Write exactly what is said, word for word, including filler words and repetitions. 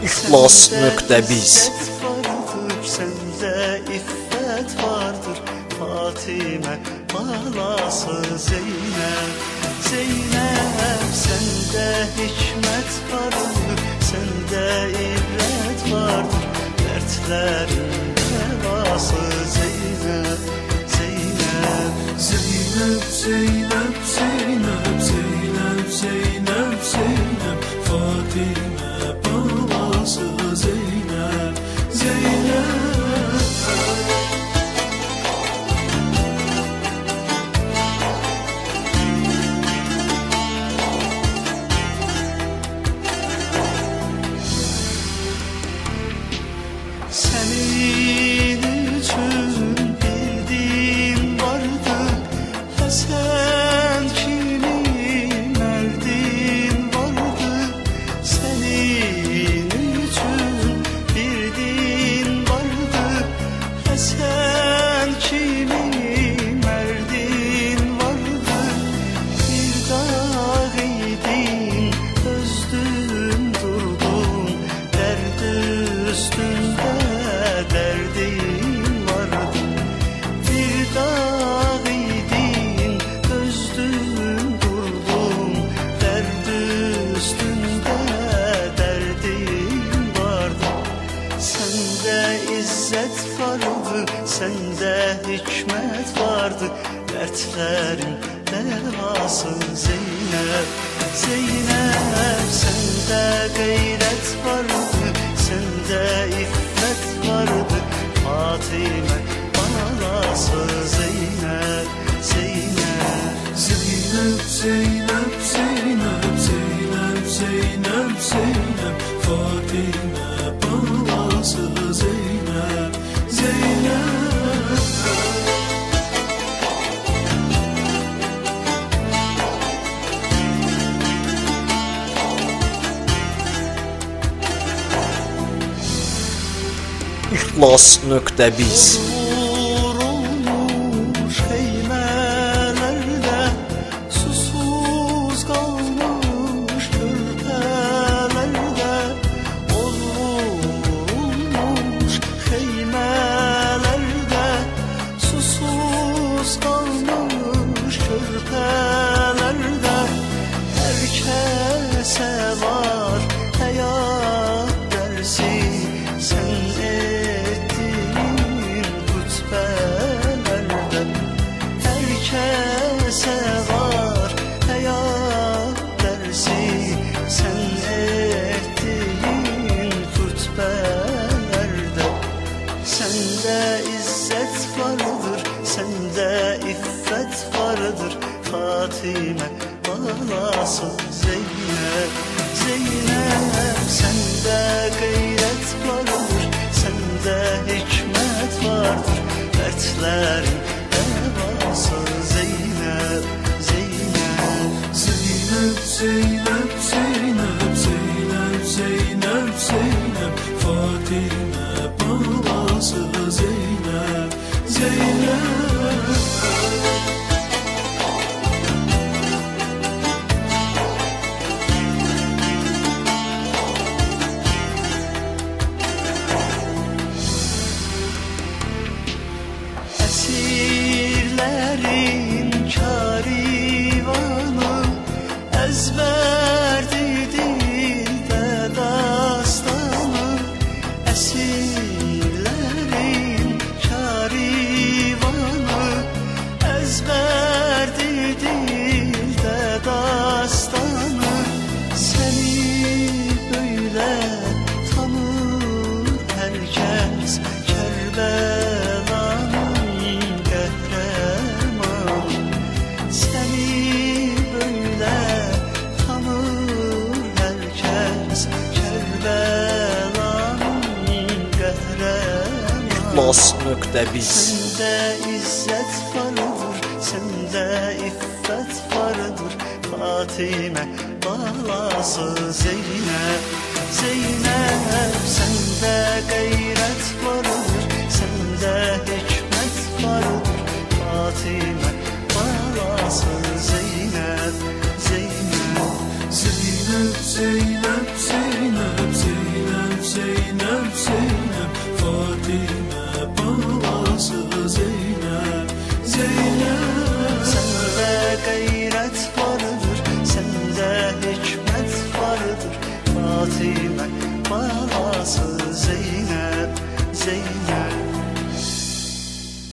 İhlas nokta biz. Sende iffet vardır Fatime balası Zeynep. Zeynep sende hikmet vardır, sende ibret vardır, dertlerin devası Zeynep. Zeynep Zeynep, Zeynep, Zeynep, Zeynep, Zeynep, Zeynep, Fatime balası Zeynep, Zeynep. Senin için bir din vardı, Hasan kimi merdin vardı. Senin için bir din vardı, Hasan kimi merdin vardı. Bir dağ idin, özdün durdun, derd üstünde derdin vardı. Bir dağ idin, özdün durdun, derd üstünde derdin vardı. Sende izzet vardı, sende hikmet vardı, dertlerin devası Zeynep. Zeynep sende gayret vardı, sende iffet vardı, Fatime balası Zeynep. Zeynep Zeynep, Zeynep, Zeynep, Zeynep, Zeynep, Zeynep, Fatime balası Zeynep, Zeynep. İhlas nokta biz. Vurulmuş heymelerde, susuz kalmış körpelerde. Vurulmuş heymelerde, susuz kalmış körpelerde. Herkese var hayat dersi, sen ettiğin hutbelerde. Herkese var hayat dersi, sen ettiğin hutbelerde. Sende izzet vardır, sende iffet vardır, Fatime balası Zeynep. Zeynep sende gayret vardır, sende hikmet vardır, dertlerin devası Zeynep. Zeynep Zeynep, Zeynep, Zeynep, Zeynep, Zeynep, Zeynep, Fatime balası Zeynep, Zeynep. Esirlerin karivanı, ezberdi dilde dastanı. Esirlerin karivanı, ezberdi dilde dastanı. Seni böyle tanır herkes, Kerbela'nın kahramanı. Seni böyle tanır herkes, Kerbela'nın kahramanı. İhlas nokta biz. Sende izzet vardır, sende iffet vardır, Fatime balası Zeynep. Zeynep sende gayret vardır, sende hikmet vardır, Fatime balası Zeynep. Zeynep Zeynep, Zeynep, Zeynep, Zeynep, Fatime balası Zeynep, Zeynep